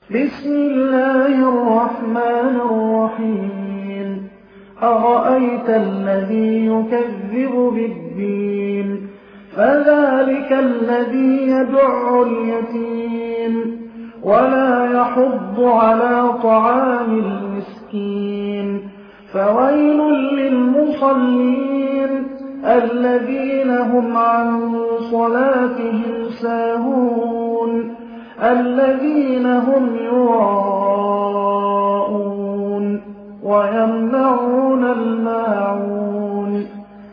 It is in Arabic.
بسم الله الرحمن الرحيم أرأيت الذي يكذب بالدين فذلك الذي يدع اليتيم ولا يحض على طعام المسكين فويل للمصلين الذين هم عن صلاتهم ساهون الذين هم يراءون ويمنعون